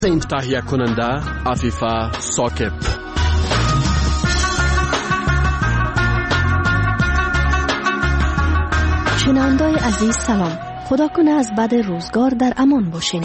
تهیه کننده عفیفه ساکب. شنونده‌های عزیز سلام. خدا کنه از بد روزگار در امان باشین.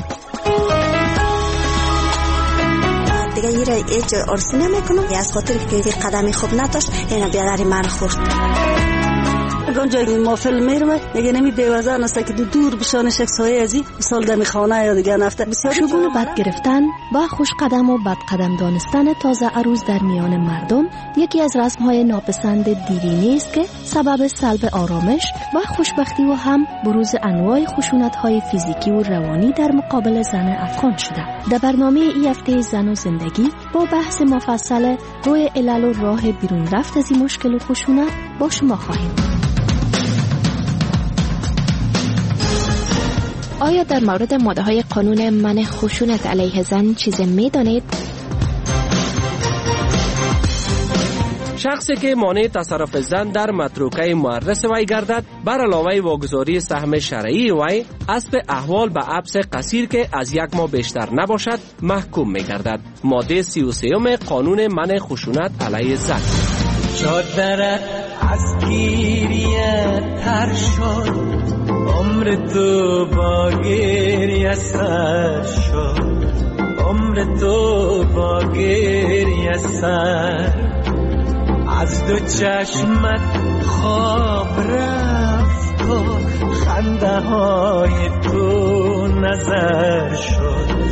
دیگه یه ایج ارسی نمیکنم از خاطر که قدمی خوب نداشت اینا بیادری من خورد. اونجا ما فیلم میرم میگه نمی بیوزن است که دور بشان شخصای ازی مثال دمی خانه یا دیگه نفته بسیار شگون بد گرفتن و خوش قدم و بد قدم دانستن تازه عروس در میان مردم یکی از رسم‌های ناپسند دیرینه است که سبب سلب آرامش و خوشبختی و هم بروز انواع خشونت‌های فیزیکی و روانی در مقابل زن افغان شده. در برنامه این هفته زن و زندگی با بحث مفصل روی علل و راه بیرون رفت از این مشکل و خشونت با شما خواهیم. آیا در مورد ماده‌های قانون منع خشونت علیه زن چیزی می‌دانید؟ شخصی که مانع تصرف زن در متروکه مورث وی گردد بر علاوه واگذاری سهم شرعی وی اسب احوال به حبس قصیر که از 1 ماه بیشتر نباشد محکوم می‌گردد. ماده 33 قانون منع خشونت علیه زن. چادرت از گیریه تر شد، عمر تو با گریه سر شد، عمر تو با گریه سر. از دو چشمت خواب رفت و خنده های تو نظر شد.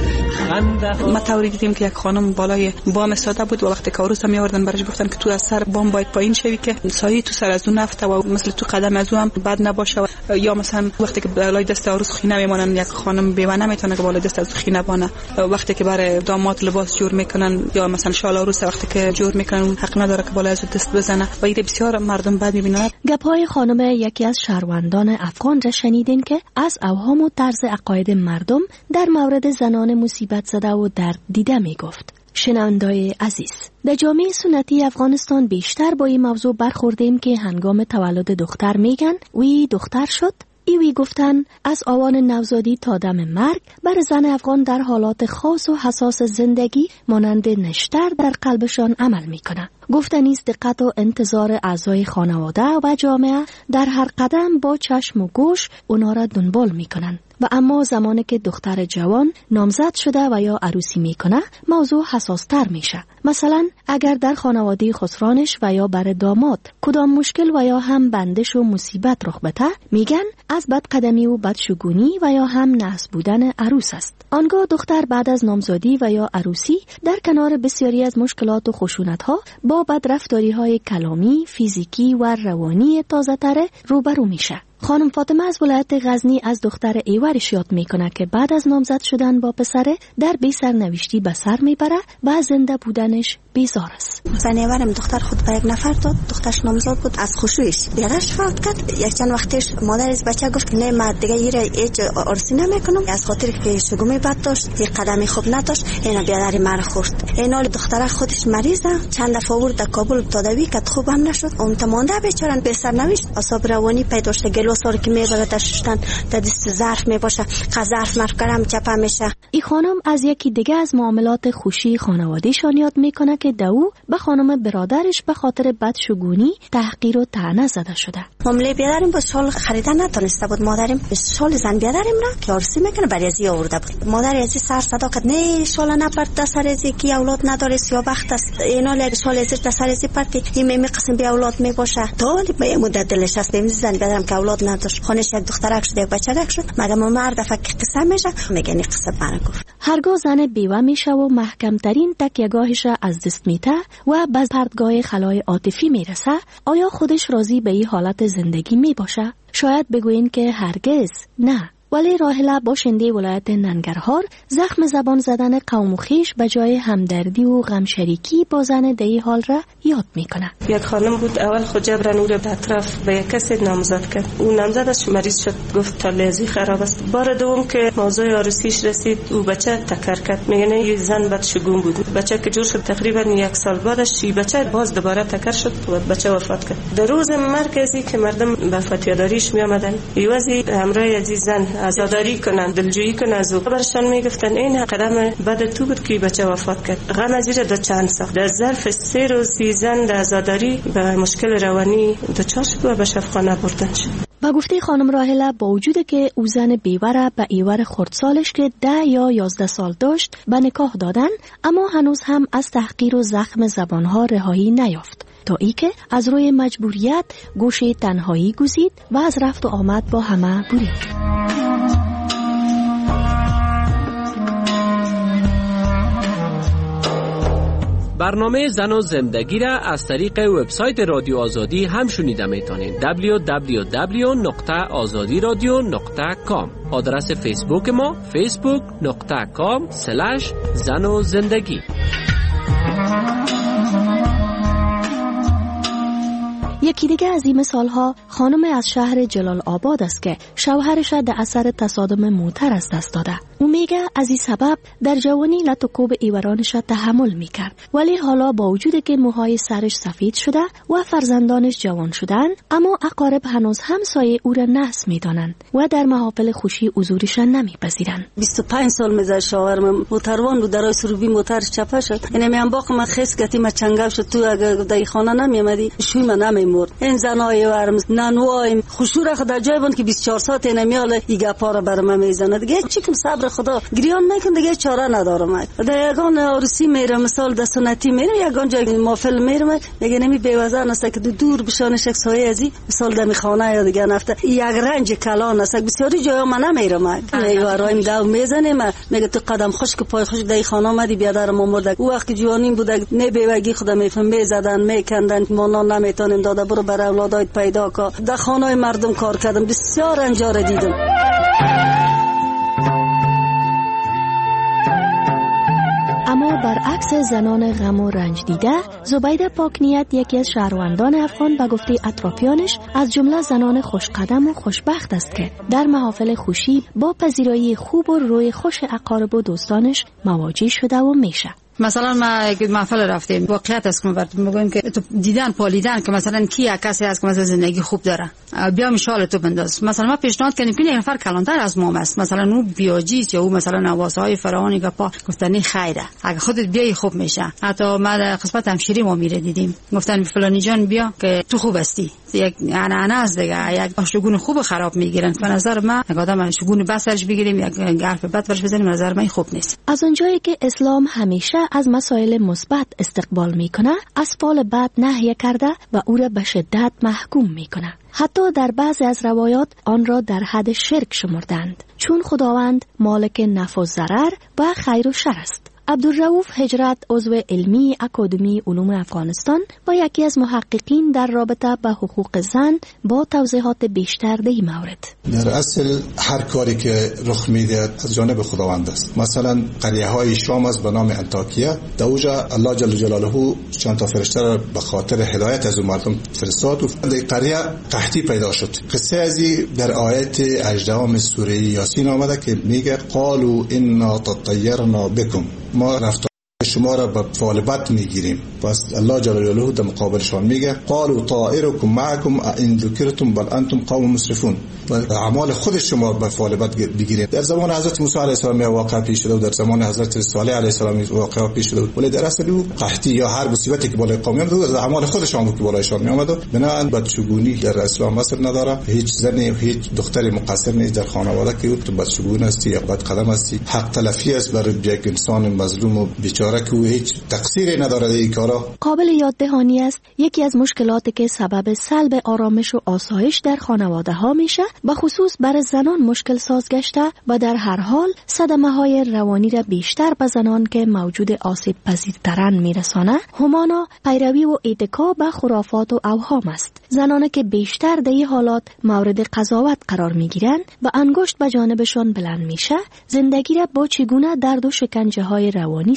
ما توری دیدیم که یک خانم بالای بام ساده بود و وقتی که عروس می آوردن برش گفتن که تو از سر بام باید پایین شوی که سایه تو سر از اون نفته و مثل تو قدم از اون بد نباشه. یا مثلا وقتی که بالای دست عروس خینه میمونن، یک خانم بیوه نمیتونه که بالای دست از خینه بانه. وقتی که برای داماد لباس جور میکنن یا مثلا شال عروس وقتی که جور میکنن حق نداره که بالای از دست بزنه و این بسیار مردم بد میبینن. گپای خانم یکی از شهروندان افغان را شنیدین که از اوهام و طرز عقاید مردم در مورد زنان مصیبت زده و درد دیده می گفت. شنونده‌های عزیز، در جامعه سنتی افغانستان بیشتر با این موضوع برخوردیم که هنگام تولد دختر میگن وی دختر شد، ایوی گفتن از آوان نوزادی تا دم مرگ بر زن افغان در حالات خاص و حساس زندگی مانند نشتر در قلبشان عمل میکنه. گفتن است دقت و انتظار اعضای خانواده و جامعه در هر قدم با چشم و گوش اونا را دنبال میکنن و اما زمانی که دختر جوان نامزد شده و یا عروسی میکنه موضوع حساس تر میشه. مثلا اگر در خانواده خسرانش و یا بر داماد کدام مشکل و یا هم بندش و مصیبت رخ بده میگن از بدقدمی و بدشگونی و یا هم نحس بودن عروس است. آنگاه دختر بعد از نامزادی و یا عروسی در کنار بسیاری از مشکلات و خشونت‌ها با بدرفتاری‌های کلامی، فیزیکی و روانی تازه تره روبرو میشه. خانم فاطمه از ولایت غزنی از دختر ایورش یاد میکنه که بعد از نامزد شدن با پسره در بی سرنوشتی به سر میبره و زنده بودنش بیزار است. زن ایورم دختر خود به یک نفر داد، دخترش نامزد بود، از خوشویش بیادرش فوت کرد. یک چند وقتش مادرش بچه گفت نه من دیگه ایج ارسی نمیکنم از خاطر که شگومی بد داشت، یک قدمی خوب نداشت، اینا بیادری من خورد. اینا دختر خودش مریضه، چند دفعه ورد در کابل تداوی کرد خوبم نشد. اون تمانده بیچاره به سرنوشت اعصاب روانی پیدا شد. گلوسار که میبره در ششتن در دست ظرف میباشه، ظرف مرکرم چپه میشه. این خانم از یکی دیگه از معاملات خوشی خانواده‌شان یاد میکنه که دو به خانم برادرش به خاطر بدشگونی تحقیر و طعنه زده شده. معامله بیادرم با شال خریدن نتونسته بود. مادرم شال زن بیادرم را که عروسی میکنه برای ازی آورده بود. مادر ازی سر صدا کرد نه شال نپرد در سر ازی کی اولاد نداره یا بخت است. اینا لگ شال ازی در سر ازی پرتی این می قسم بی اولاد میباشه. تا به مدت دلش است بیم زن بیادرم که اولاد نداشت. خونش یک دخترک شد یک بچه‌ک شد. مگه مرد فکر قسم میشه میگه این قصه برا گفت. هرگاه زن بیوه میشه و محکم ترین تکیه‌گاهش از دست میته و به پردگاه خلای عاطفی میرسه، آیا خودش راضی به این حالت زندگی میباشه؟ شاید بگوین که هرگز نه. ولی راحله باشنده ولایت ننگرهار زخم زبان زدن قوم و خویش به جای همدردی و غم شریکی با زن دی حال را یاد میکنه. یک خانم بود اول خود جبران او را به اطراف به یک کسی نامزد کرد. اون نامزدش مریض شد، گفت تالیزی خراب است. بار دوم که موضوع عروسیش رسید او بچه تکر کرد. میگه یه زن بدشگون بود. بچه که جور شد تقریبا 1 سال بعدش بچه باز دوباره تکر شد و بچه وفات کرد. در روز مرکزی که مردم به فتیاداریش می آمدن، یوازی همراه عزیز زن عزاداری کنن، دلجویی کنن از او. برشان میگفتن این قدم بعد تو بود که بچه وفات کرد. غم از این چند ساخت. در ظرف 3 روز زن در عزاداری به مشکل روانی دچار شد و به شفاخانه بردن شد. با گفته خانم راهله با وجود که او زن بیوره به ایور خردسالش که 10 یا 11 سال داشت به نکاح دادن، اما هنوز هم از تحقیر و زخم زبانها رهایی نیافت تا ای که از روی مجبوریت گوشه تنهایی گزید و از رفت و آمد با همه برید. برنامه زن و زندگی را از طریق وبسایت رادیو آزادی هم شنیده میتونید. www.azadiradio.com. آدرس فیسبوک ما facebook.com/زن و زندگی. یکی دیگه از این مثالها خانم از شهر جلال آباد است که شوهرش در اثر تصادم موتر از دست داده. او میگه از این سبب در جوانی لط و کوب ایورانش تحمل میکرد، ولی حالا با وجود که موهای سرش سفید شده و فرزندانش جوان شدن، اما اقارب هنوز هم سایه او را نحس میدانند و در محافل خوشی حضورش نمیپذیرند. 25 سال میذار شوهرم موتروان بود، در سروبی موترش چپه شد. یعنی میام باق ما خس گتی ما چنگاو شد، تو اگر در خانه نمیامدی شوی من نمیمرد. این زنای ورم نانوایم خوشور خدا جای بود که 24 ساعت نمیاله ایگا پارا برام میزنه. دیگه چیکم صبر خدا گریان میکن، دیگه چاره ندارم. در یگان عروسی میرم، مثال د سنتی میرم، یگان جای محفل میرم، میگه نمی بیوزن است که دور بشان شخص های ازی مثال دمی خانه یا دیگه نفته یک رنج کلان است. بسیاری جای من نمیرم. یوارایم داو میزنیم، میگه تو قدم خشک پای خشک در خانه اومدی بیادر ما مرده. او وقت جوانیم بوده نه بیوگی خدا میفهم میزدن میکندن، ما نمیتونیم داده برو برای اولادایت پیدا کن. در خانه مردم کار کردم، بسیار انجار دیدم. اما برعکس زنان غم و رنج دیده، زبیده پاکنیت یکی از شهروندان افغان به گفته اطرافیانش از جمله زنان خوشقدم و خوشبخت است که در محافل خوشی با پذیرایی خوب و روی خوش اقارب و دوستانش مواجه شده و میشه. مثلا ما یک محفل رفتیم، واقعیت است که ما براتون میگم که تو دیدن پالیدن که مثلا کی کسی هست که مثلا زندگی خوب داره، بیا مثال تو بنداز. مثلا ما پیشنهاد کردیم که نفر کلانتر از ما است، مثلا اون بیاجیست یا اون مثلا نواسای فراوانی که پا گفتنی خیره، اگه خودت بیای خوب میشه. حتی ما در قسمت همشیری ما میره دیدیم، گفتن فلانی جان بیا که تو خوب هستی. یک انا از دیگه یک آشگون خوب خراب میگیرن. به نظر من اگه آدم آشگون بسرش بگیریم یک حرف بد برش بزنیم، نظر من خوب نیست. از اونجایی که اسلام همیشه از مسائل مثبت استقبال میکنه، از فعل بد نهی کرده و او را به شدت محکوم میکنه. حتی در بعضی از روایات آن را در حد شرک شمردند، چون خداوند مالک نفع و ضرر و خیر و شر است. عبدالرؤوف هجرت، عضو علمی اکادمی علوم افغانستان و یکی از محققین در رابطه با حقوق زن، با توضیحات بیشتر در این مورد. در اصل هر کاری که رخ میده از جانب خداوند است. مثلا قریه های شام است به نام انطاکیه، در اونجا الله جل جلاله چند تا فرشته را به خاطر هدایت از مردم فرستاد و در قریه قحطی پیدا شد. قصه ازی در آیت 18 سوره یاسین آمده که میگه قالوا انا تطیرنا بكم، ما رفتار شما را به فعل بد میگیریم. پس الله جل جلاله در مقابلشان میگه قالوا طائرکم معکم ان ذکرتم بل انتم قوم مسرفون، و اعمال خود شما به فعل بد بگیرید. در زمان حضرت موسی علیه السلام واقع پیش شده و در زمان حضرت صالح علیه السلام واقع پیش شده، ولی در اصل او قحطی یا هر مصیبتی که بالای قوم میاد از اعمال خودشان بود که بالایشان میآمد. بنابراین بدشگونی در اسلام اصل نداره. هیچ زنی و هیچ دختری مقصر نیست در خانواده که تو بدشگون هستی یا بد قدم هستی. حق تلفی است برای یک انسان مظلوم و بیچاره که هیچ تقصیری نداره در این کارا. قابل یاد دهانی است یکی از مشکلاتی که سبب سلب آرامش و آسایش در خانواده ها میشه، به خصوص برای زنان مشکل ساز گشته و در هر حال صدمه های روانی را بیشتر به زنان که موجود آسیب پذیرترن میرسانه، همانا پیروی و اتکا به خرافات و اوهام است. زنانی که بیشتر در این حالات مورد قضاوت قرار میگیرن و انگشت به جانبشان بلند میشه، زندگی را با چگونه درد و شکنجه های روانی سپری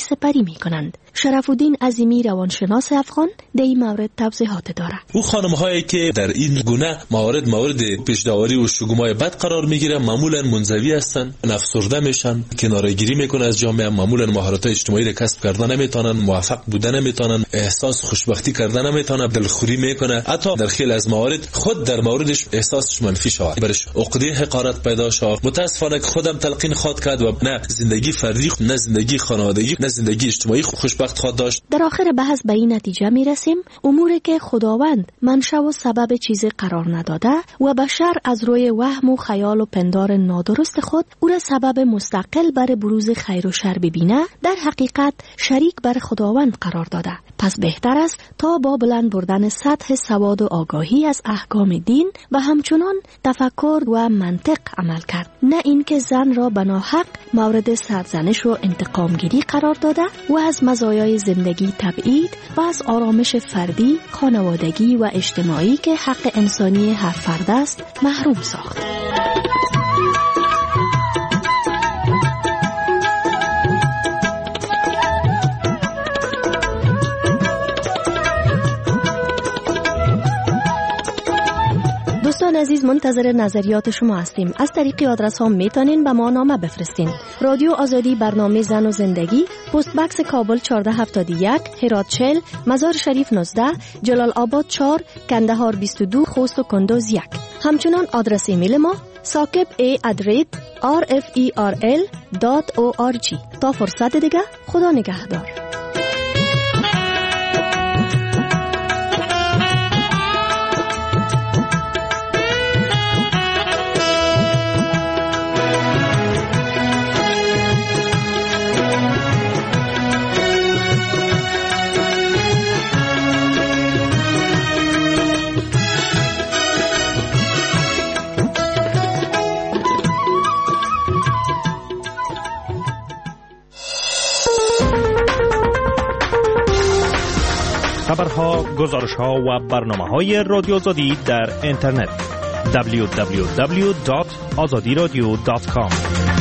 می کنند. شرف الدین عظیمی روانشناس افغان در این مورد توضیحات دارد. او خانم هایی که در این گونه مورد پیشداوری و شگمای بد قرار میگیرن معمولا منزوی هستن، افسرده میشن، کناره‌گیری میکنن از جامعه، معمولا مهارت اجتماعی را کسب کردن نمیتونن، موفق بودن نمیتونن، احساس خوشبختی کردن نمیتونن، دلخوری میکنه، حتی در خیلی از موارد خود در موردش احساسش منفی شود، برش عقده حقارت پیدا شود. متاسفانه خودم تلقین خود کرد و نه زندگی فردی، نه زندگی خانوادگی، نه زندگی اجتماعی خوشبخت خود داشت. در آخر بحث به این نتیجه میرسیم اموری که خداوند منشأ و سبب چیزی قرار نداده و بشر از روی وهم و خیال و پندار نادرست خود او را سبب مستقل بر بروز خیر و شر ببینه، در حقیقت شریک بر خداوند قرار داده. پس بهتر است تا با بلند بردن سطح سواد و آگاهی از احکام دین و همچنان تفکر و منطق عمل کرد، نه اینکه زن را به ناحق مورد سرزنش و انتقامگیری قرار داده و از مزایای زندگی تبعید و از آرامش فردی، خانوادگی و اجتماعی که حق انسانی هر فرد است محروم ساخت. دوستان عزیز، منتظر نظریات شما هستیم. از طریق آدرس ها میتونین به ما نامه بفرستین. رادیو آزادی، برنامه زن و زندگی، پست بکس کابل 1471، هرات 40، مزار شریف 19، جلال آباد 4، کندهار 22، خوست و کندوز 1. همچنان آدرس ایمیل ما sakib@rferl.org. تا فرصت دیگه، خدا نگهدار. خبرها، گزارش‌ها و برنامه‌های رادیو آزادی در اینترنت www.azadiradio.com